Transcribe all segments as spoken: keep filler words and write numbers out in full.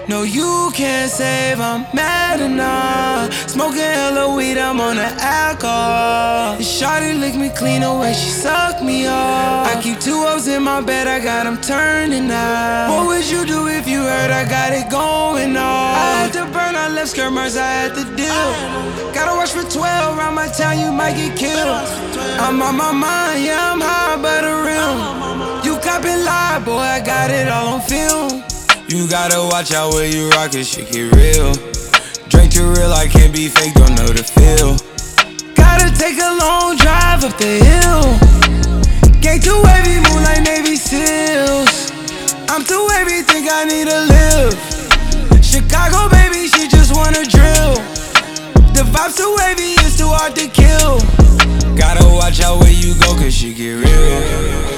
No, you can't save, I'm mad enough. Smoking hella weed, I'm on the alcohol. Shawty lick me clean away, she suck me off. I keep two O's in my bed, I got them turning out. What would you do if you heard I got it going on? I had to burn, I left skirmers, I had to deal. Gotta watch for twelve, around my town you might get killed. I'm on my mind, yeah, I'm high by the rim. You copping lie, boy, I got it all on film. You gotta watch out where you rock, it shit get real. Drink too real, I can't be fake, don't know the feel. Gotta take a long drive up the hill. Gang too wavy, move like Navy SEALs. I'm too wavy, think I need to live. Chicago, baby, she just wanna drill. The vibes too wavy, it's too hard to kill. Gotta watch out where you go, cause shit get real.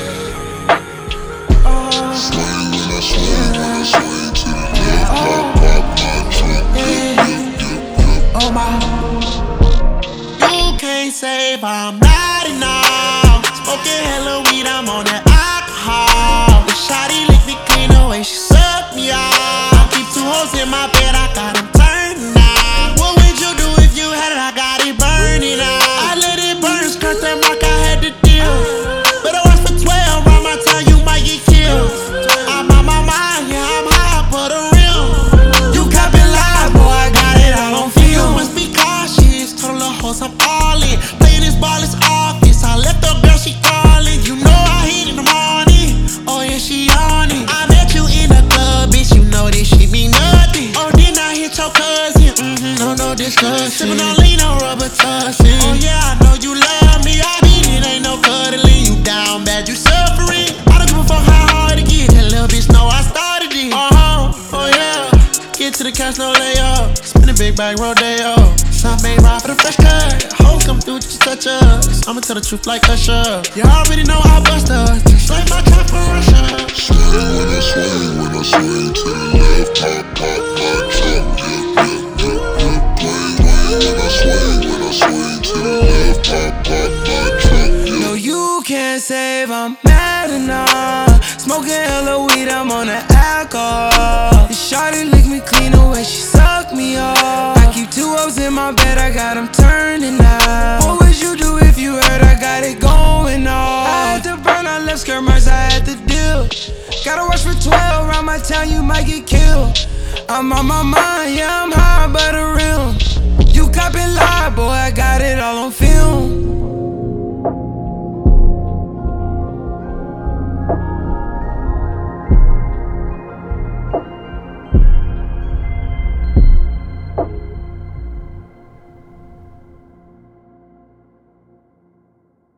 Swing when I swing, when I swing to the left, pop, pop my trunk, dip, dip, dip, dip. Oh my. You can't save, I'm not enough. Smoking hella weed, I'm on that alcohol. The shawty lick me clean away, she suck me off. I keep two hoes in my bed, I got them turning out. What would you do if you had it? I got it burning out. I let it burn, skirt that mark, I had to deal. Better watch for twelve, around my town you might get killed. I'm on my mind, yeah, I'm high for the real. You copping live, boy, I got it all on film. You must be cautious, told the hoes I'm all in. Playing this ball is office, I left the girl, she calling. You know I hit in the morning, oh yeah, she on it. I met you in the club, bitch, you know this shit mean nothing. Oh, then I hit your cousin, mm-hmm, no, no discussion. Sippin' on lean, no rubber tussin'. Oh yeah, I know you love me, I mean it ain't no cuddling. You down bad, you suffering. I don't give a fuck how hard it get, that little bitch know I started it. Uh-huh, oh yeah, get to the cash, no layup. Spin a big bag, rodeo. Some made ride for the fresh cut. Hoes come through, just touch us. I'ma tell the truth like Usher. You already know I bust us, just like my trap for Russia. Swing when I swing, when I swing to the left, pop, pop my trunk, dip, dip, dip, dip. Swing, swing when I swing, when I swing to the left, pop, pop my trunk, dip. No, you can't save, I'm mad enough. Smoking hella weed, I'm on the alcohol. Shawty lick me clean away, she suck me off. I keep two O's in my bed, I got them turning out. What would you do if you heard I got it going on? I had to burn, I left skirmers, I had to deal. Gotta watch for twelve, around my town you might get killed. I'm on my mind, yeah, I'm high by the rim. You copping lie, boy, I got it all on film.